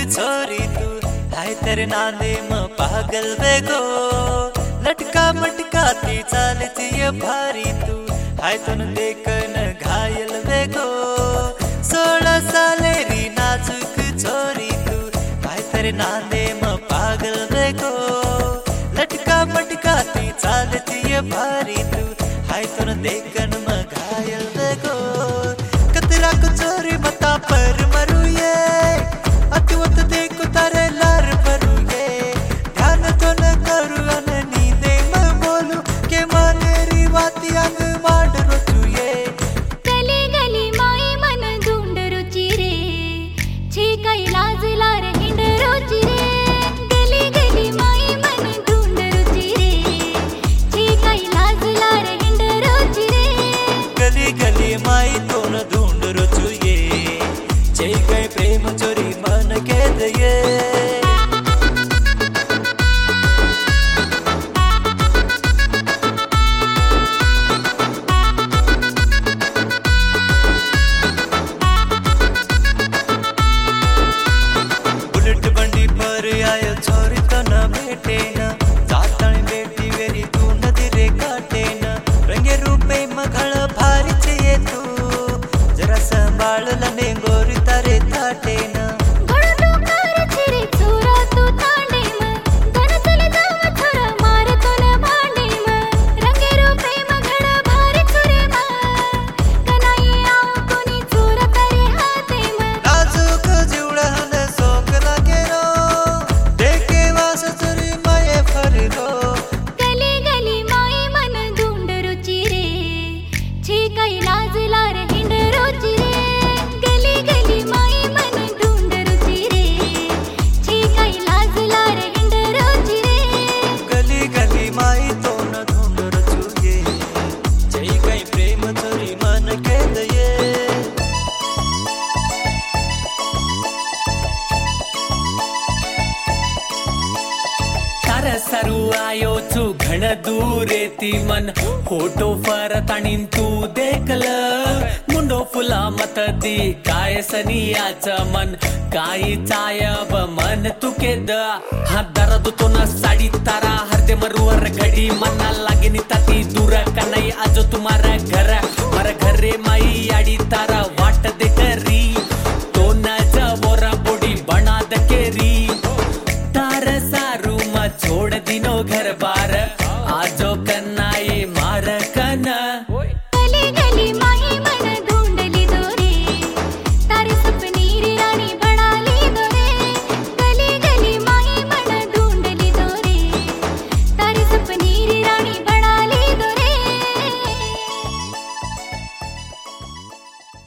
छोरी तू हाय तेरे नाने म पागल वेगो लटका मटका ती चालती ये भारी तू हाय तुन देखन घायल वेगो 16 सालेरी नाजुक छोरी तू हाय तेरे नाने म पागल वेगो लटका मटका ती चालती ये भारी तू हाय तुन देखन म घायल वेगो कतरा को चोरी मता पर मरू ये अतुवत देखो तारे लार परू ये ध्यान तो न करू अन नींदे म बोलू के मानेरी वाती अंग मांड रोचू ये गली गली माई मन ढूंढ रुचि रे छे कैलाज लार हिंड रुचि रे गली गली माई मन ढूंढ रुचि रे छे कैलाज लार हिंड रुचि रे गली गली माई तो न ढूंढ रोचू ये जय गए प्रेम चोरी मन के दये बुलेट बंडी पर आयो छोरी तो न बेटे न जातण बेटी वेरी तू नदी रे काटे न रंगे रूपे मघळ भारी छे तू जरा संभाळ लने गोरी तारे थाटे न घोड़ा तू कार छिरे छोरा तू तांडे म धन चले जाव छोरा मार तो न भांडे म रंगे रूपे मघड़ा भारी छुरे म कनाई आओ कोनी छोरा तारे हाथे म नाजुक जीवडन सोक लागे रो देखे वास चोरी माये फरगो गली गली माई मन ढूंढ रुचि रे छे कैलाज लार हिंड रुचि रे गली गली माई मन ढूंढ रुचि रे छे कैलाज लार हिंड रुचि रे गली गली माई तो न ढूंढ रचू ये जय गई प्रेम चोरी मन के दये तारा सारू आयो छु घण दूरेती मन फोटो फरत आणीन तू देखल मुंडो फुला मत दी काय सनियाच मन काही चायब मन तुके द हा दरद तो न साडी तारा हरते मरुवर घडी मना लागे नि ताती दूर कनाई आजो तुम्हारा घर मर घरे माई आडी तारा वाट दे करी तो न जवोरा बोडी बना द केरी तार सारू म छोड़ दिनो घर बार आजो कन्ना